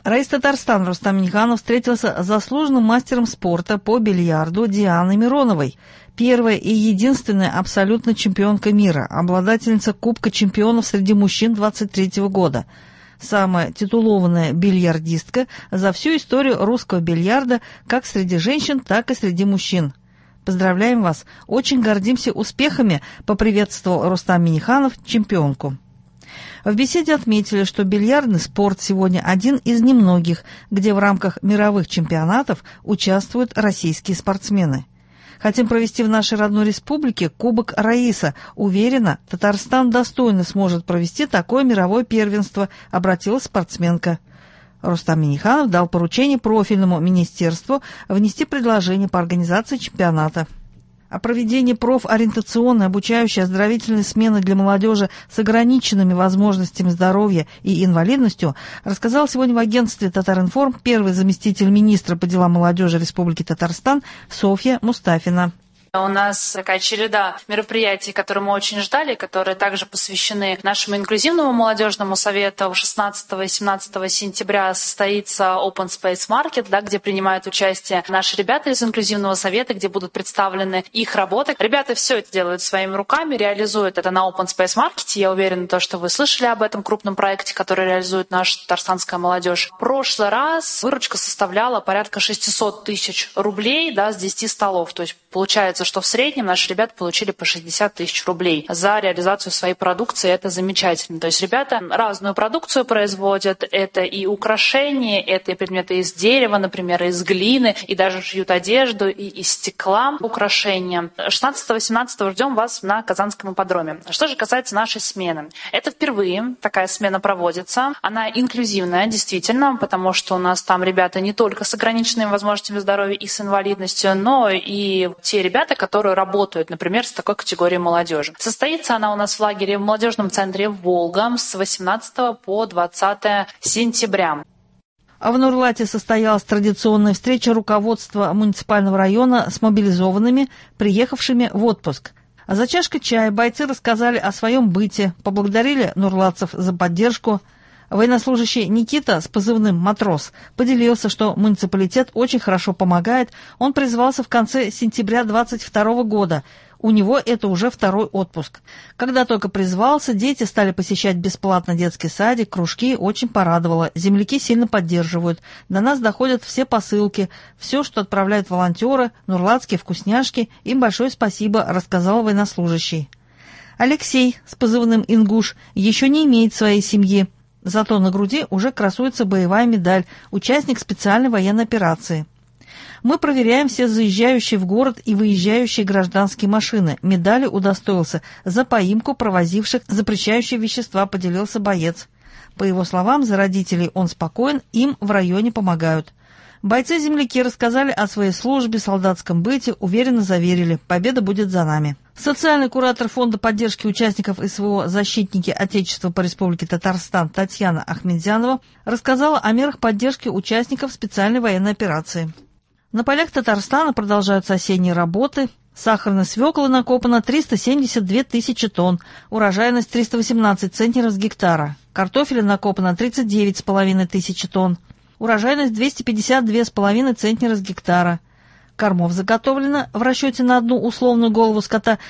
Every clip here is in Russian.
Раис Татарстана Рустам Минниханов встретился с заслуженным мастером спорта по бильярду Дианой Мироновой, первая и единственная абсолютно чемпионка мира, обладательница Кубка чемпионов среди мужчин 23-го года, самая титулованная бильярдистка за всю историю русского бильярда как среди женщин, так и среди мужчин. Поздравляем вас, очень гордимся успехами, поприветствовал Рустам Минниханов чемпионку. В беседе отметили, что бильярдный спорт сегодня один из немногих, где в рамках мировых чемпионатов участвуют российские спортсмены. Хотим провести в нашей родной республике Кубок Раиса. Уверена, Татарстан достойно сможет провести такое мировое первенство, обратилась спортсменка. Рустам Минниханов дал поручение профильному министерству внести предложение по организации чемпионата. О проведении профориентационной обучающей оздоровительной смены для молодежи с ограниченными возможностями здоровья и инвалидностью рассказал сегодня в агентстве «Татаринформ» первый заместитель министра по делам молодежи Республики Татарстан Софья Мустафина. У нас такая череда мероприятий, которые мы очень ждали, которые также посвящены нашему инклюзивному молодежному совету. 16 и 17 сентября состоится Open Space Market, где принимают участие наши ребята из инклюзивного совета, где будут представлены их работы. Ребята все это делают своими руками, реализуют это на Open Space Market. Я уверена, что вы слышали об этом крупном проекте, который реализует наша татарстанская молодежь. В прошлый раз выручка составляла порядка 600 тысяч рублей с 10 столов. То есть получается, что в среднем наши ребята получили по 60 тысяч рублей за реализацию своей продукции. Это замечательно. То есть ребята разную продукцию производят. Это и украшения, это и предметы из дерева, например, из глины, и даже шьют одежду, и из стекла украшения. 16-17 ждем вас на Казанском ипподроме. Что же касается нашей смены. Это впервые такая смена проводится. Она инклюзивная, действительно, потому что у нас там ребята не только с ограниченными возможностями здоровья и с инвалидностью, но и те ребята, которые работают, например, с такой категорией молодежи. Состоится она у нас в лагере в молодежном центре «Волга» с 18 по 20 сентября. А в Нурлате состоялась традиционная встреча руководства муниципального района с мобилизованными, приехавшими в отпуск. А за чашкой чая бойцы рассказали о своем быте, поблагодарили нурлатцев за поддержку. Военнослужащий Никита с позывным «Матрос» поделился, что муниципалитет очень хорошо помогает. Он призвался в конце сентября 2022 года. У него это уже второй отпуск. Когда только призвался, дети стали посещать бесплатно детский садик, кружки, очень порадовало. Земляки сильно поддерживают. До нас доходят все посылки, все, что отправляют волонтеры, нурлатские вкусняшки. Им большое спасибо, рассказал военнослужащий. Алексей с позывным «Ингуш» еще не имеет своей семьи. Зато на груди уже красуется боевая медаль, участник специальной военной операции. Мы проверяем все заезжающие в город и выезжающие гражданские машины. Медали удостоился за поимку провозивших запрещающие вещества, поделился боец. По его словам, за родителей он спокоен, им в районе помогают. Бойцы-земляки рассказали о своей службе, солдатском быте, уверенно заверили, победа будет за нами. Социальный куратор Фонда поддержки участников СВО «Защитники Отечества по Республике Татарстан» Татьяна Ахмедзянова рассказала о мерах поддержки участников специальной военной операции. На полях Татарстана продолжаются осенние работы. Сахарной свеклы накопано 372 тысячи тонн, урожайность 318 центнеров с гектара. Картофеля накопано 39,5 тысячи тонн, урожайность 252,5 центнера с гектара. Кормов заготовлено в расчете на одну условную голову скота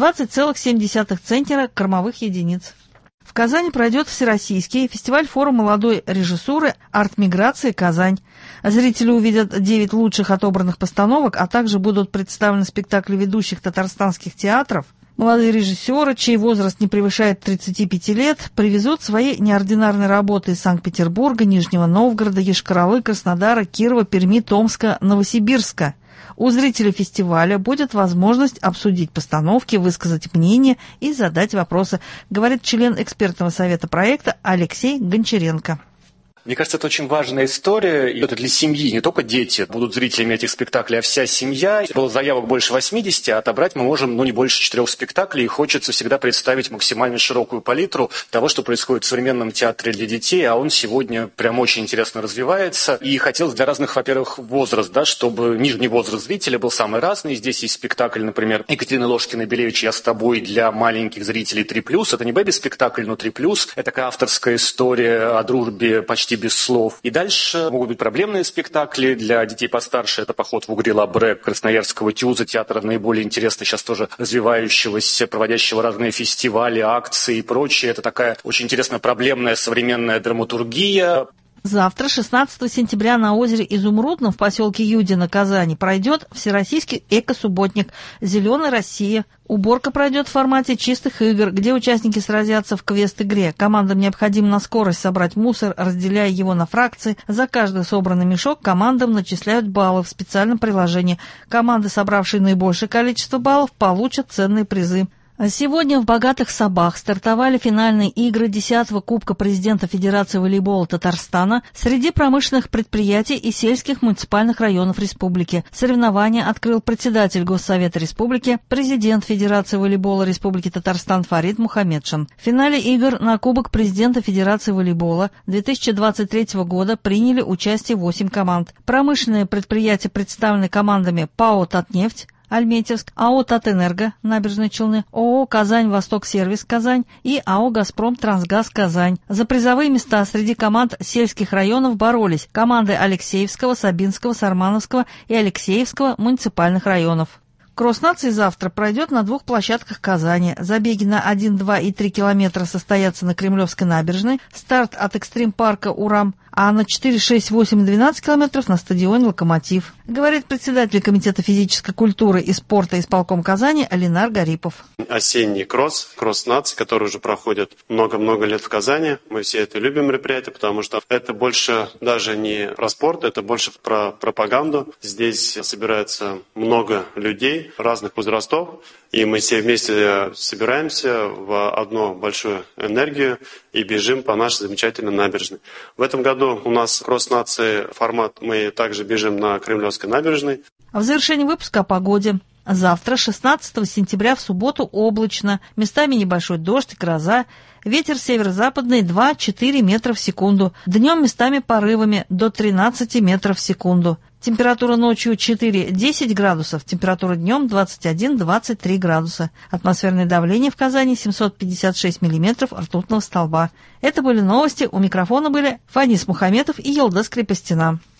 20,7 центнера кормовых единиц. В Казани пройдет Всероссийский фестиваль-форум молодой режиссуры «Арт-миграция Казань». Зрители увидят 9 лучших отобранных постановок, а также будут представлены спектакли ведущих татарстанских театров. Молодые режиссеры, чей возраст не превышает 35 лет, привезут свои неординарные работы из Санкт-Петербурга, Нижнего Новгорода, Йошкар-Олы, Краснодара, Кирова, Перми, Томска, Новосибирска. У зрителей фестиваля будет возможность обсудить постановки, высказать мнение и задать вопросы, говорит член экспертного совета проекта Алексей Гончаренко. Мне кажется, это очень важная история. И это для семьи. Не только дети будут зрителями этих спектаклей, а вся семья. Было заявок больше 80, а отобрать мы можем не больше 4 спектаклей. И хочется всегда представить максимально широкую палитру того, что происходит в современном театре для детей. А он сегодня прям очень интересно развивается. И хотелось для разных, во-первых, возраст, чтобы нижний возраст зрителя был самый разный. Здесь есть спектакль, например, Екатерины Ложкиной-Белевич «Я с тобой» для маленьких зрителей 3+. Это не бэби-спектакль, но 3+. Это такая авторская история о дружбе почти почти без слов. И дальше могут быть проблемные спектакли для детей постарше. Это поход в Угри-Лабре Красноярского ТЮЗа, театра наиболее интересного, сейчас тоже развивающегося, проводящего разные фестивали, акции и прочее. Это такая очень интересная проблемная современная драматургия. Завтра, 16 сентября, на озере Изумрудном в поселке Юдино, Казани, пройдет всероссийский эко-субботник «Зеленая Россия». Уборка пройдет в формате чистых игр, где участники сразятся в квест-игре. Командам необходимо на скорость собрать мусор, разделяя его на фракции. За каждый собранный мешок командам начисляют баллы в специальном приложении. Команды, собравшие наибольшее количество баллов, получат ценные призы. Сегодня в «Богатых Сабах» стартовали финальные игры 10-го Кубка президента Федерации волейбола Татарстана среди промышленных предприятий и сельских муниципальных районов республики. Соревнования открыл председатель Госсовета республики, президент Федерации волейбола Республики Татарстан Фарид Мухамедшин. В финале игр на Кубок президента Федерации волейбола 2023 года приняли участие 8 команд. Промышленные предприятия представлены командами ПАО «Татнефть», Альметьевск, АО «Татэнерго», Набережные Челны, ООО «Казань-Восток-Сервис», Казань и АО «Газпром Трансгаз», Казань. За призовые места среди команд сельских районов боролись команды Алексеевского, Сабинского, Сармановского и Алексеевского муниципальных районов. Кросс нации завтра пройдет на 2 площадках Казани. Забеги на 1, 2 и 3 километра состоятся на Кремлевской набережной, старт от экстрим-парка «Урам», а на 4, 6, 8 и 12 километров на стадионе «Локомотив», говорит председатель Комитета физической культуры и спорта исполком Казани Алинар Гарипов. Осенний кросс наций, который уже проходит много-много лет в Казани. Мы все это любим мероприятие, потому что это больше даже не про спорт, это больше про пропаганду. Здесь собирается много людей разных возрастов, и мы все вместе собираемся в одну большую энергию и бежим по нашей замечательной набережной. В этом году у нас кросс нации формат, мы также бежим на Кремлевской набережной. А в завершении выпуска о погоде. Завтра, 16 сентября, в субботу, облачно, местами небольшой дождь и гроза. Ветер северо-западный 2-4 метра в секунду. Днем местами порывами до 13 метров в секунду. Температура ночью 4-10 градусов, температура днем 21-23 градуса. Атмосферное давление в Казани 756 миллиметров ртутного столба. Это были новости. У микрофона были Фанис Мухаметов и Елдас Крепостина.